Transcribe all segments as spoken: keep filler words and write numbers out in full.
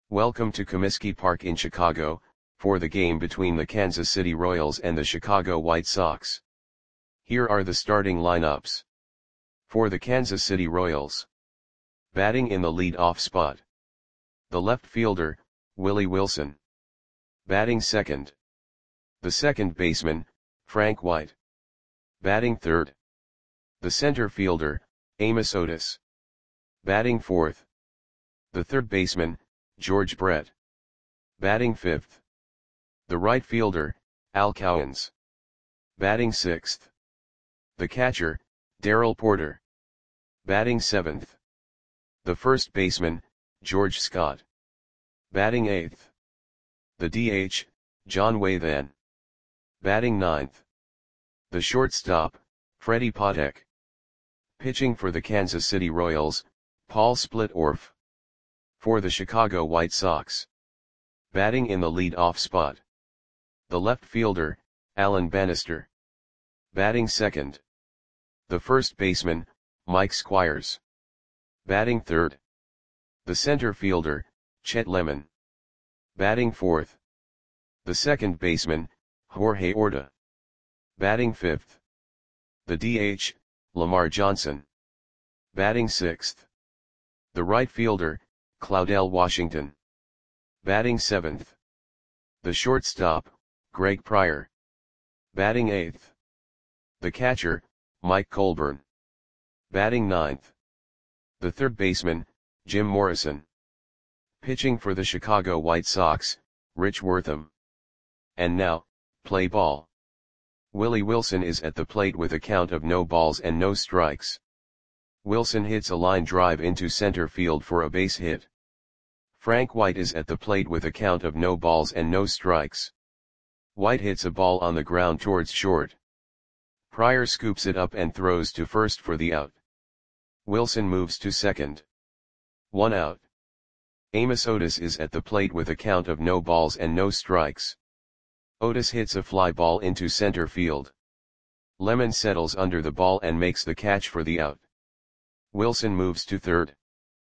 Welcome to Comiskey Park in Chicago, for the game between the Kansas City Royals and the Chicago White Sox. Here are the starting lineups. For the Kansas City Royals. Batting in the lead-off spot. The left fielder, Willie Wilson. Batting second. The second baseman, Frank White. Batting third. The center fielder, Amos Otis. Batting fourth. The third baseman, George Brett. Batting fifth. The right fielder, Al Cowens. Batting sixth. The catcher, Darrell Porter. Batting seventh. The first baseman, George Scott. Batting eighth. The D H, John Wathan. Batting ninth. The shortstop, Freddie Patek. Pitching for the Kansas City Royals, Paul Splitorf. For the Chicago White Sox. Batting in the lead-off spot. The left fielder, Alan Bannister. Batting second. The first baseman, Mike Squires. Batting third. The center fielder, Chet Lemon. Batting fourth. The second baseman, Jorge Orta. Batting fifth. The D H, Lamar Johnson. Batting sixth. The right fielder, Claudell Washington. Batting seventh. The shortstop, Greg Pryor. Batting eighth. The catcher, Mike Colburn. Batting ninth. The third baseman, Jim Morrison. Pitching for the Chicago White Sox, Rich Wortham. And now, play ball. Willie Wilson is at the plate with a count of no balls and no strikes. Wilson hits a line drive into center field for a base hit. Frank White is at the plate with a count of no balls and no strikes. White hits a ball on the ground towards short. Pryor scoops it up and throws to first for the out. Wilson moves to second. One out. Amos Otis is at the plate with a count of no balls and no strikes. Otis hits a fly ball into center field. Lemon settles under the ball and makes the catch for the out. Wilson moves to third.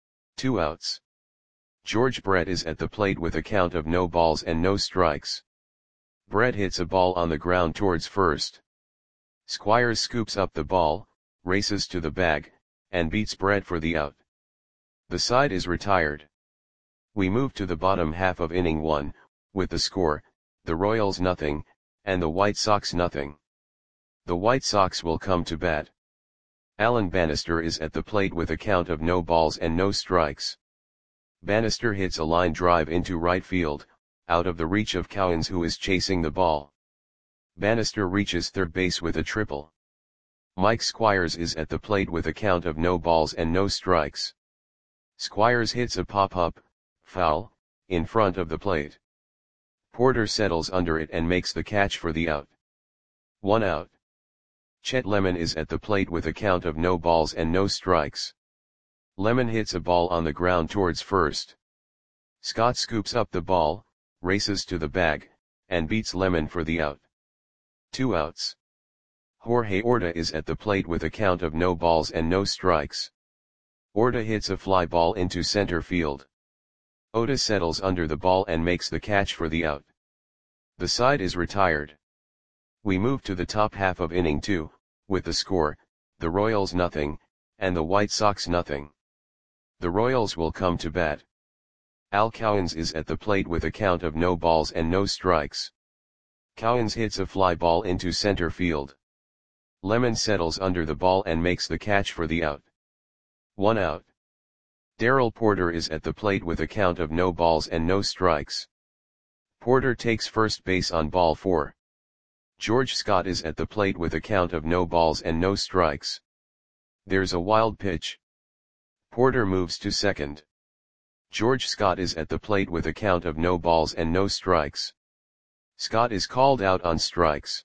Two outs. George Brett is at the plate with a count of no balls and no strikes. Brett hits a ball on the ground towards first. Squires scoops up the ball, races to the bag, and beats Brett for the out. The side is retired. We move to the bottom half of inning one, with the score, the Royals nothing, and the White Sox nothing. The White Sox will come to bat. Alan Bannister is at the plate with a count of no balls and no strikes. Bannister hits a line drive into right field, out of the reach of Cowens, who is chasing the ball. Bannister reaches third base with a triple. Mike Squires is at the plate with a count of no balls and no strikes. Squires hits a pop-up, foul, in front of the plate. Porter settles under it and makes the catch for the out. One out. Chet Lemon is at the plate with a count of no balls and no strikes. Lemon hits a ball on the ground towards first. Scott scoops up the ball, races to the bag, and beats Lemon for the out. Two outs. Jorge Orta is at the plate with a count of no balls and no strikes. Orta hits a fly ball into center field. Otis settles under the ball and makes the catch for the out. The side is retired. We move to the top half of inning two, with the score, the Royals nothing, and the White Sox nothing. The Royals will come to bat. Al Cowens is at the plate with a count of no balls and no strikes. Cowens hits a fly ball into center field. Lemon settles under the ball and makes the catch for the out. One out. Darrell Porter is at the plate with a count of no balls and no strikes. Porter takes first base on ball four. George Scott is at the plate with a count of no balls and no strikes. There's a wild pitch. Porter moves to second. George Scott is at the plate with a count of no balls and no strikes. Scott is called out on strikes.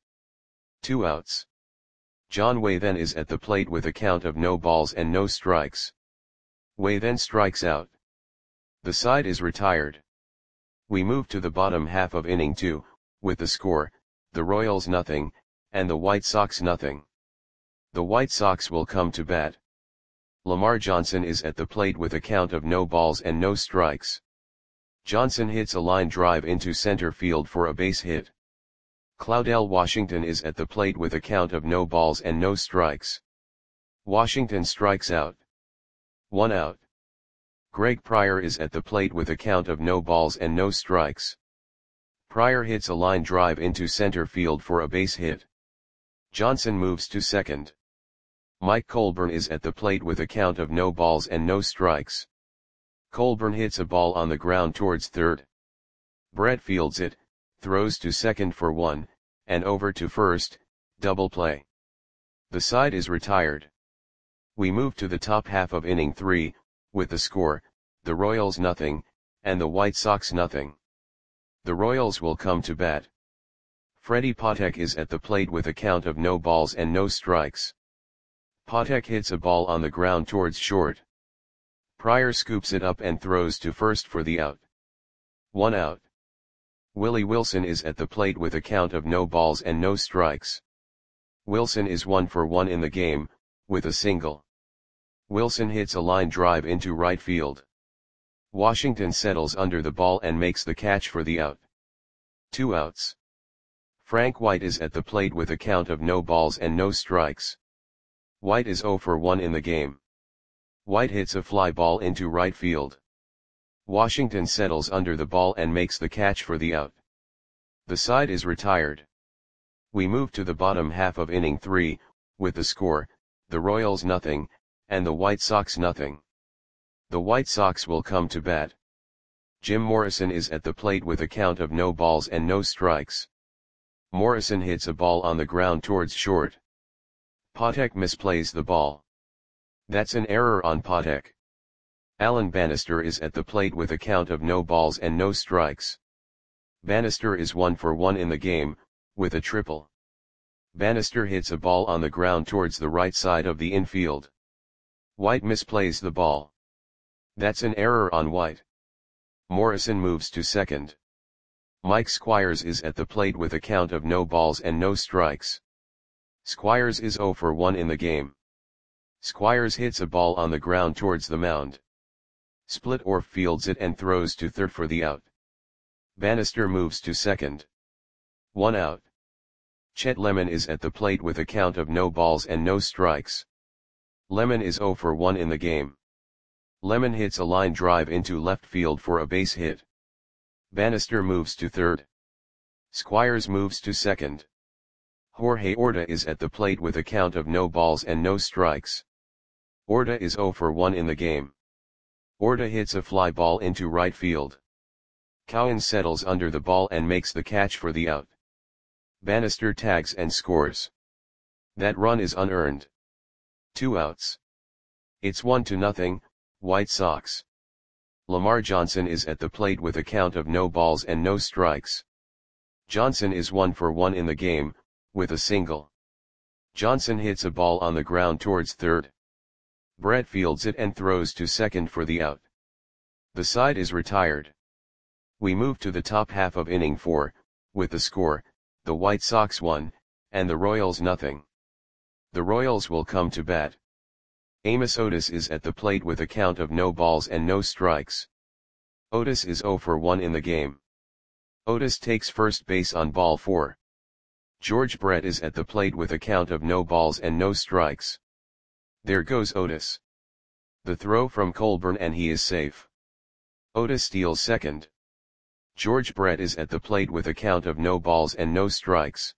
Two outs. John Wathan is at the plate with a count of no balls and no strikes. Wathan strikes out. The side is retired. We move to the bottom half of inning two, with the score, the Royals nothing, and the White Sox nothing. The White Sox will come to bat. Lamar Johnson is at the plate with a count of no balls and no strikes. Johnson hits a line drive into center field for a base hit. Claudell Washington is at the plate with a count of no balls and no strikes. Washington strikes out. One out. Greg Pryor is at the plate with a count of no balls and no strikes. Pryor hits a line drive into center field for a base hit. Johnson moves to second. Mike Colburn is at the plate with a count of no balls and no strikes. Colburn hits a ball on the ground towards third. Brett fields it, throws to second for one, and over to first, double play. The side is retired. We move to the top half of inning three, with the score, the Royals nothing, and the White Sox nothing. The Royals will come to bat. Freddie Patek is at the plate with a count of no balls and no strikes. Patek hits a ball on the ground towards short. Pryor scoops it up and throws to first for the out. One out. Willie Wilson is at the plate with a count of no balls and no strikes. Wilson is one for one in the game, with a single. Wilson hits a line drive into right field. Washington settles under the ball and makes the catch for the out. Two outs. Frank White is at the plate with a count of no balls and no strikes. White is zero for one in the game. White hits a fly ball into right field. Washington settles under the ball and makes the catch for the out. The side is retired. We move to the bottom half of inning three, with the score, the Royals nothing, and the White Sox nothing. The White Sox will come to bat. Jim Morrison is at the plate with a count of no balls and no strikes. Morrison hits a ball on the ground towards short. Patek misplays the ball. That's an error on Patek. Alan Bannister is at the plate with a count of no balls and no strikes. Bannister is one for one in the game, with a triple. Bannister hits a ball on the ground towards the right side of the infield. White misplays the ball. That's an error on White. Morrison moves to second. Mike Squires is at the plate with a count of no balls and no strikes. Squires is zero for one in the game. Squires hits a ball on the ground towards the mound. Splitorf fields it and throws to third for the out. Bannister moves to second. One out. Chet Lemon is at the plate with a count of no balls and no strikes. Lemon is zero for one in the game. Lemon hits a line drive into left field for a base hit. Bannister moves to third. Squires moves to second. Jorge Orta is at the plate with a count of no balls and no strikes. Orta is zero for one in the game. Orta hits a fly ball into right field. Cowan settles under the ball and makes the catch for the out. Bannister tags and scores. That run is unearned. Two outs. It's one to nothing, White Sox. Lamar Johnson is at the plate with a count of no balls and no strikes. Johnson is one for one in the game, with a single. Johnson hits a ball on the ground towards third. Brett fields it and throws to second for the out. The side is retired. We move to the top half of inning four, with the score, the White Sox one, and the Royals nothing. The Royals will come to bat. Amos Otis is at the plate with a count of no balls and no strikes. Otis is zero for one in the game. Otis takes first base on ball four. George Brett is at the plate with a count of no balls and no strikes. There goes Otis. The throw from Colburn and he is safe. Otis steals second. George Brett is at the plate with a count of no balls and no strikes.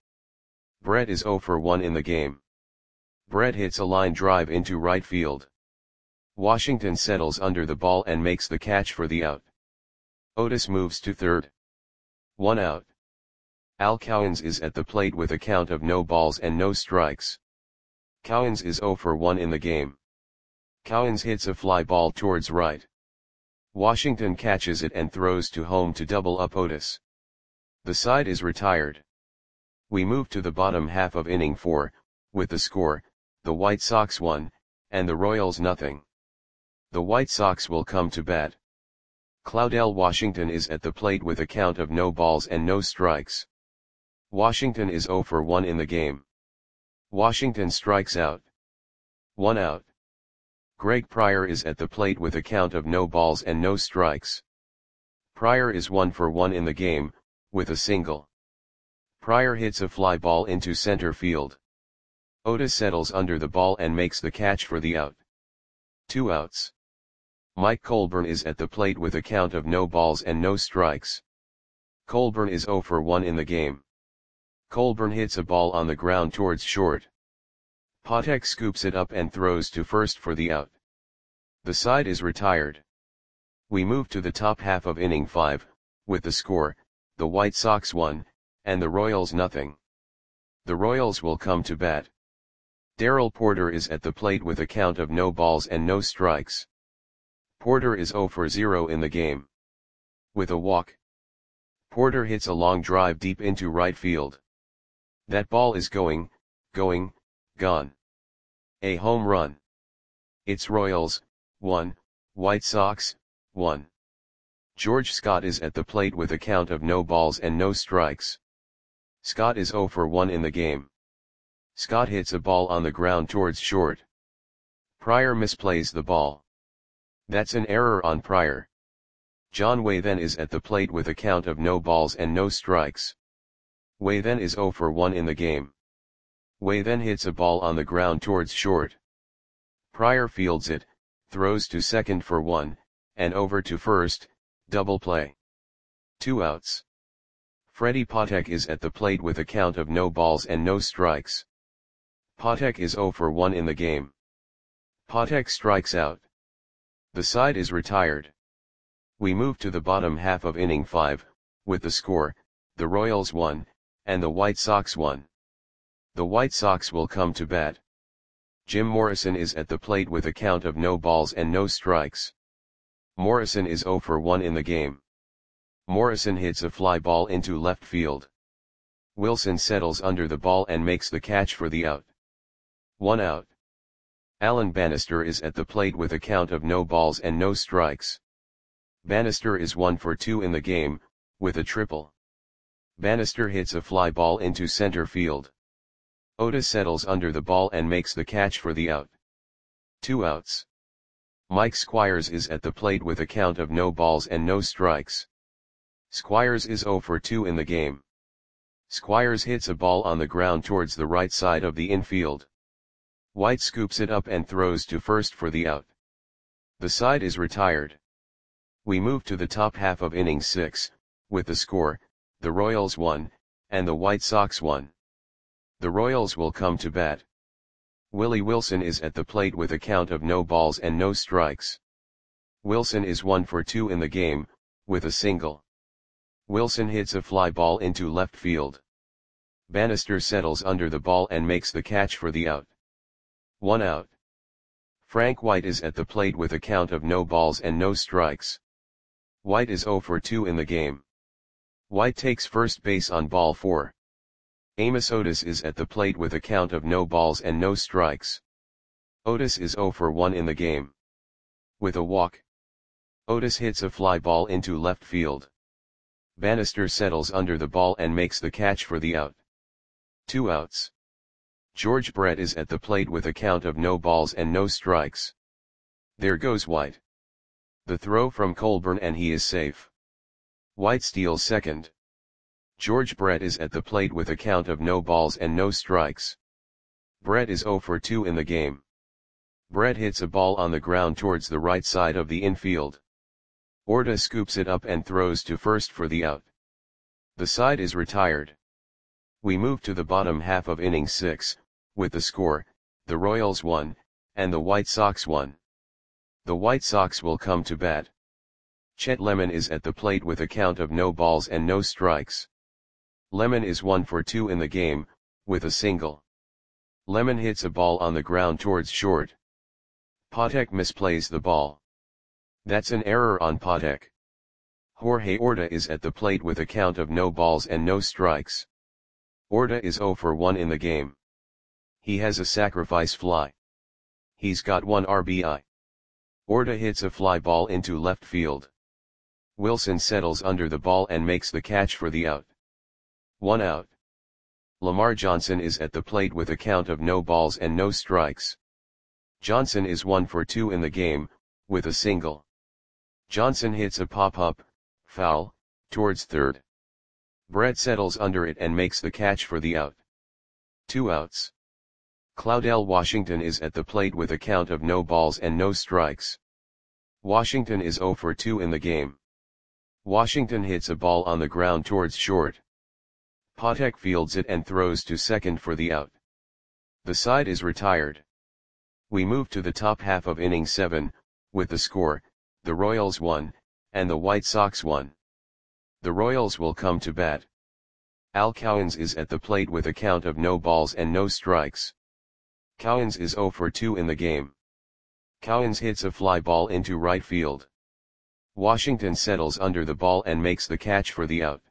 Brett is zero for one in the game. Brett hits a line drive into right field. Washington settles under the ball and makes the catch for the out. Otis moves to third. One out. Al Cowens is at the plate with a count of no balls and no strikes. Cowens is zero for one in the game. Cowens hits a fly ball towards right. Washington catches it and throws to home to double up Otis. The side is retired. We move to the bottom half of inning four, with the score, the White Sox one, and the Royals nothing. The White Sox will come to bat. Claudell Washington is at the plate with a count of no balls and no strikes. Washington is zero for one in the game. Washington strikes out. One out. Greg Pryor is at the plate with a count of no balls and no strikes. Pryor is one for one in the game, with a single. Pryor hits a fly ball into center field. Otis settles under the ball and makes the catch for the out. Two outs. Mike Colburn is at the plate with a count of no balls and no strikes. Colburn is zero for one in the game. Colburn hits a ball on the ground towards short. Patek scoops it up and throws to first for the out. The side is retired. We move to the top half of inning five, with the score, the White Sox one, and the Royals nothing. The Royals will come to bat. Darrell Porter is at the plate with a count of no balls and no strikes. Porter is zero for zero in the game. With a walk. Porter hits a long drive deep into right field. That ball is going, going, gone. A home run. It's Royals, one, White Sox, one. George Scott is at the plate with a count of no balls and no strikes. Scott is zero for one in the game. Scott hits a ball on the ground towards short. Pryor misplays the ball. That's an error on Pryor. John Waythen is at the plate with a count of no balls and no strikes. Waythen is zero for one in the game. Waythen hits a ball on the ground towards short. Pryor fields it, throws to second for one, and over to first, double play. Two outs. Freddie Patek is at the plate with a count of no balls and no strikes. Patek is zero for one in the game. Patek strikes out. The side is retired. We move to the bottom half of inning five, with the score, the Royals one, and the White Sox one. The White Sox will come to bat. Jim Morrison is at the plate with a count of no balls and no strikes. Morrison is zero for one in the game. Morrison hits a fly ball into left field. Wilson settles under the ball and makes the catch for the out. One out. Alan Bannister is at the plate with a count of no balls and no strikes. Bannister is one for two in the game, with a triple. Bannister hits a fly ball into center field. Otis settles under the ball and makes the catch for the out. Two outs. Mike Squires is at the plate with a count of no balls and no strikes. Squires is zero for two in the game. Squires hits a ball on the ground towards the right side of the infield. White scoops it up and throws to first for the out. The side is retired. We move to the top half of inning six, with the score, the Royals one, and the White Sox one. The Royals will come to bat. Willie Wilson is at the plate with a count of no balls and no strikes. Wilson is one for two in the game, with a single. Wilson hits a fly ball into left field. Bannister settles under the ball and makes the catch for the out. One out. Frank White is at the plate with a count of no balls and no strikes. White is zero for two in the game. White takes first base on ball four. Amos Otis is at the plate with a count of no balls and no strikes. Otis is zero for one in the game. With a walk. Otis hits a fly ball into left field. Bannister settles under the ball and makes the catch for the out. Two outs. George Brett is at the plate with a count of no balls and no strikes. There goes White. The throw from Colburn and he is safe. White steals second. George Brett is at the plate with a count of no balls and no strikes. Brett is zero for two in the game. Brett hits a ball on the ground towards the right side of the infield. Orta scoops it up and throws to first for the out. The side is retired. We move to the bottom half of inning six, with the score, the Royals one, and the White Sox one. The White Sox will come to bat. Chet Lemon is at the plate with a count of no balls and no strikes. Lemon is one for two in the game, with a single. Lemon hits a ball on the ground towards short. Patek misplays the ball. That's an error on Patek. Jorge Orta is at the plate with a count of no balls and no strikes. Orta is zero for one in the game. He has a sacrifice fly. He's got one R B I. Orta hits a fly ball into left field. Wilson settles under the ball and makes the catch for the out. One out. Lamar Johnson is at the plate with a count of no balls and no strikes. Johnson is one for two in the game, with a single. Johnson hits a pop-up, foul, towards third. Brett settles under it and makes the catch for the out. Two outs. Claudell Washington is at the plate with a count of no balls and no strikes. Washington is oh for two in the game. Washington hits a ball on the ground towards short. Patek fields it and throws to second for the out. The side is retired. We move to the top half of inning seven, with the score, the Royals one, and the White Sox one. The Royals will come to bat. Al Cowens is at the plate with a count of no balls and no strikes. Cowens is oh for two in the game. Cowens hits a fly ball into right field. Washington settles under the ball and makes the catch for the out.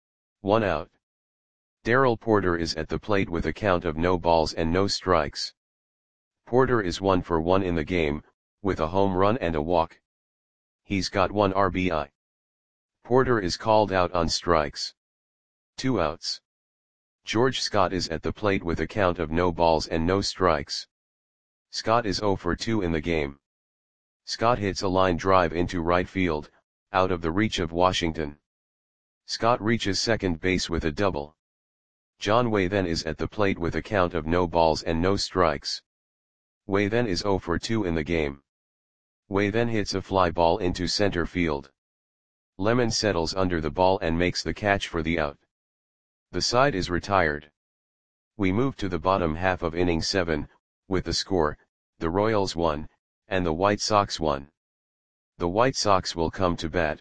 One out. Darrell Porter is at the plate with a count of no balls and no strikes. Porter is one for one in the game, with a home run and a walk. He's got one R B I. Porter is called out on strikes. Two outs. George Scott is at the plate with a count of no balls and no strikes. Scott is oh for two in the game. Scott hits a line drive into right field, out of the reach of Washington. Scott reaches second base with a double. John Way then is at the plate with a count of no balls and no strikes. Way then is oh for two in the game. Way then hits a fly ball into center field. Lemon settles under the ball and makes the catch for the out. The side is retired. We move to the bottom half of inning seven, with the score, the Royals one, and the White Sox one. The White Sox will come to bat.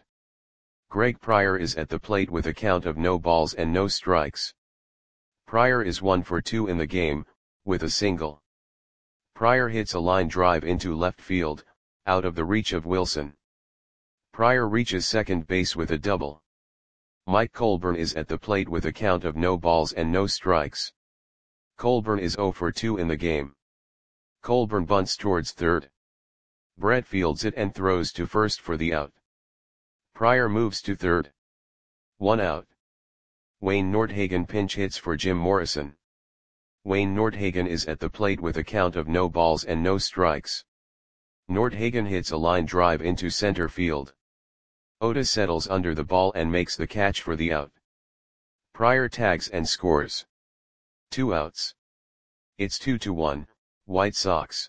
Greg Pryor is at the plate with a count of no balls and no strikes. Pryor is one for two in the game, with a single. Pryor hits a line drive into left field, out of the reach of Wilson. Pryor reaches second base with a double. Mike Colburn is at the plate with a count of no balls and no strikes. Colburn is oh for two in the game. Colburn bunts towards third. Brett fields it and throws to first for the out. Pryor moves to third. One out. Wayne Nordhagen pinch hits for Jim Morrison. Wayne Nordhagen is at the plate with a count of no balls and no strikes. Nordhagen hits a line drive into center field. Otis settles under the ball and makes the catch for the out. Pryor tags and scores. Two outs. It's two to one, White Sox.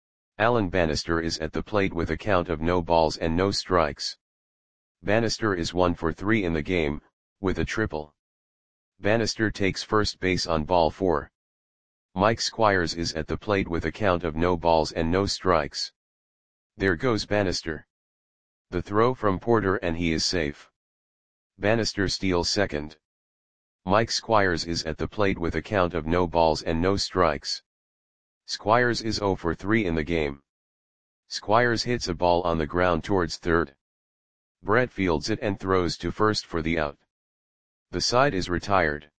Alan Bannister is at the plate with a count of no balls and no strikes. Bannister is one for three in the game, with a triple. Bannister takes first base on ball four. Mike Squires is at the plate with a count of no balls and no strikes. There goes Bannister. The throw from Porter and he is safe. Bannister steals second. Mike Squires is at the plate with a count of no balls and no strikes. Squires is oh for three in the game. Squires hits a ball on the ground towards third. Brett fields it and throws to first for the out. The side is retired.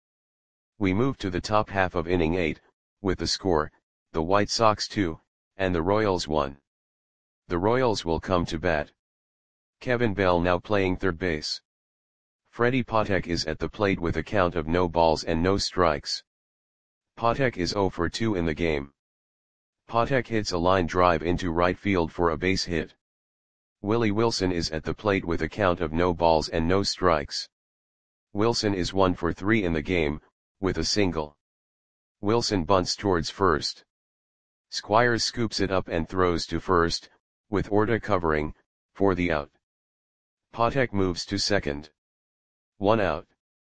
We move to the top half of inning eight, with the score, the White Sox two, and the Royals one. The Royals will come to bat. Kevin Bell now playing third base. Freddie Patek is at the plate with a count of no balls and no strikes. Patek is oh for two in the game. Patek hits a line drive into right field for a base hit. Willie Wilson is at the plate with a count of no balls and no strikes. Wilson is one for three in the game, with a single. Wilson bunts towards first. Squires scoops it up and throws to first, with Orta covering, for the out. Patek moves to second. One out.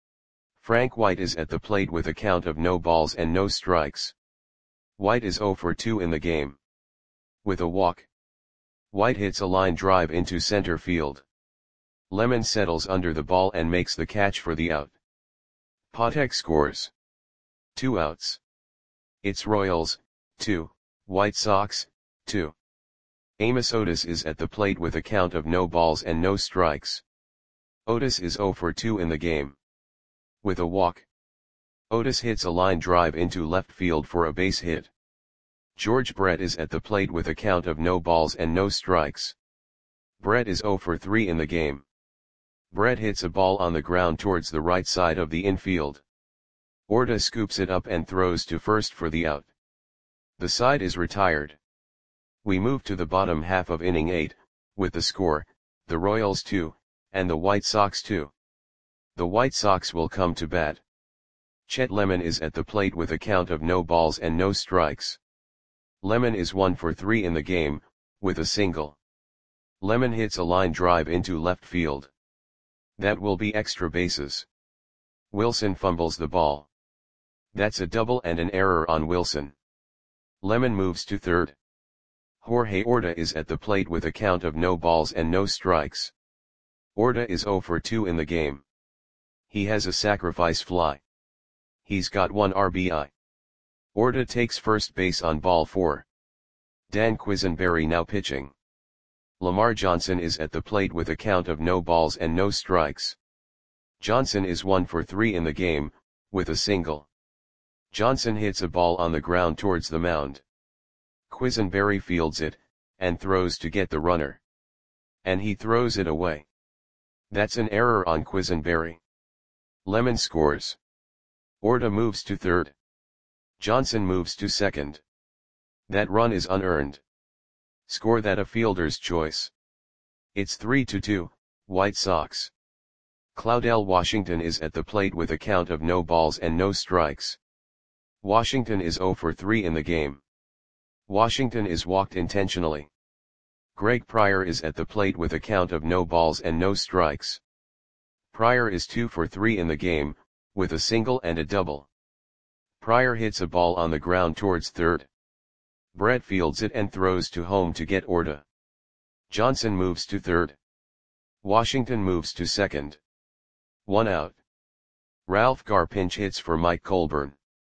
Frank White is at the plate with a count of no balls and no strikes. White is oh for two in the game. With a walk. White hits a line drive into center field. Lemon settles under the ball and makes the catch for the out. Patek scores. Two outs. It's Royals, two, White Sox, two. Amos Otis is at the plate with a count of no balls and no strikes. Otis is oh for two in the game. With a walk. Otis hits a line drive into left field for a base hit. George Brett is at the plate with a count of no balls and no strikes. Brett is oh for three in the game. Brett hits a ball on the ground towards the right side of the infield. Orta scoops it up and throws to first for the out. The side is retired. We move to the bottom half of inning eight, with the score, the Royals two, and the White Sox too. The White Sox will come to bat. Chet Lemon is at the plate with a count of no balls and no strikes. Lemon is one for three in the game, with a single. Lemon hits a line drive into left field. That will be extra bases. Wilson fumbles the ball. That's a double and an error on Wilson. Lemon moves to third. Jorge Orta is at the plate with a count of no balls and no strikes. Orta is zero for two in the game. He has a sacrifice fly. He's got one R B I. Orta takes first base on ball four. Dan Quisenberry now pitching. Lamar Johnson is at the plate with a count of no balls and no strikes. Johnson is one for three in the game, with a single. Johnson hits a ball on the ground towards the mound. Quisenberry fields it, and throws to get the runner. And he throws it away. That's an error on Quisenberry. Lemon scores. Orta moves to third. Johnson moves to second. That run is unearned. Score that a fielder's choice. It's three to two, White Sox. Claudell Washington is at the plate with a count of no balls and no strikes. Washington is zero for three in the game. Washington is walked intentionally. Greg Pryor is at the plate with a count of no balls and no strikes. Pryor is two for three in the game, with a single and a double. Pryor hits a ball on the ground towards third. Brett fields it and throws to home to get Orta. Johnson moves to third. Washington moves to second. One out. Ralph Garr pinch hits for Mike Colburn.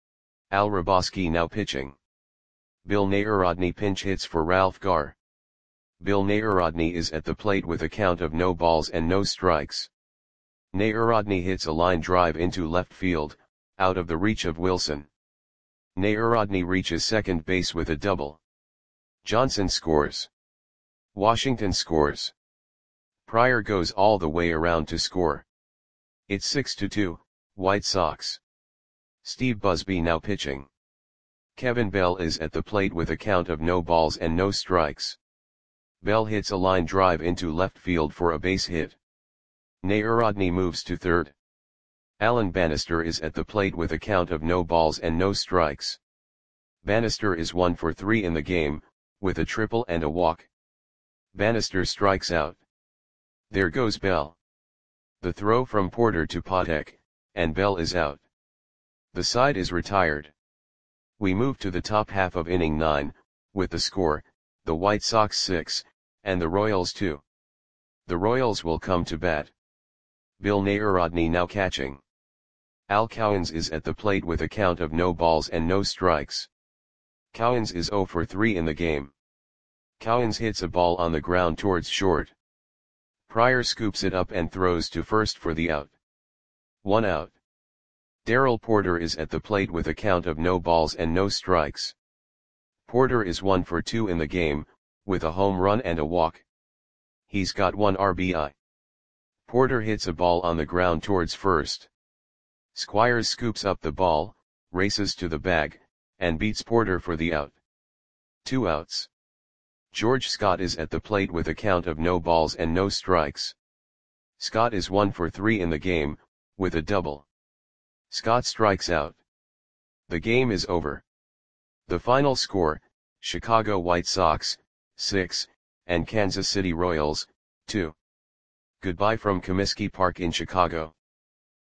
Al Hrabosky now pitching. Bill Narodny pinch hits for Ralph Garr. Bill Narodny is at the plate with a count of no balls and no strikes. Narodny hits a line drive into left field, out of the reach of Wilson. Narodny reaches second base with a double. Johnson scores. Washington scores. Pryor goes all the way around to score. It's six to two, White Sox. Steve Busby now pitching. Kevin Bell is at the plate with a count of no balls and no strikes. Bell hits a line drive into left field for a base hit. Narodny moves to third. Alan Bannister is at the plate with a count of no balls and no strikes. Bannister is one for three in the game, with a triple and a walk. Bannister strikes out. There goes Bell. The throw from Porter to Patek, and Bell is out. The side is retired. We move to the top half of inning nine, with the score, the White Sox six, and the Royals two. The Royals will come to bat. Bill Narodny now catching. Al Cowens is at the plate with a count of no balls and no strikes. Cowens is zero for three in the game. Cowens hits a ball on the ground towards short. Pryor scoops it up and throws to first for the out. One out. Darrell Porter is at the plate with a count of no balls and no strikes. Porter is one for two in the game, with a home run and a walk. He's got one R B I. Porter hits a ball on the ground towards first. Squires scoops up the ball, races to the bag, and beats Porter for the out. Two outs. George Scott is at the plate with a count of no balls and no strikes. Scott is one for three in the game, with a double. Scott strikes out. The game is over. The final score, Chicago White Sox, six, and Kansas City Royals, two. Goodbye from Comiskey Park in Chicago.